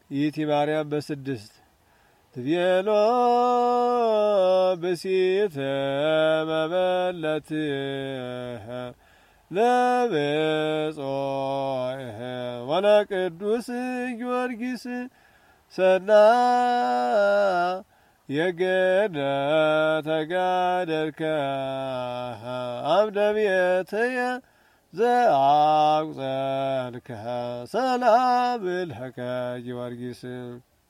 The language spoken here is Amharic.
ይእቲ ማርያም በስድስት ትቤሎ ብእሲተ መበለት ለብፁዕ ወለቅዱስ ጊዮርጊስ ሰናየ ተጋደልከ አምደ ቤትየ ዘአቁጸልከ ሰላም ለከ ጊዮርጊስ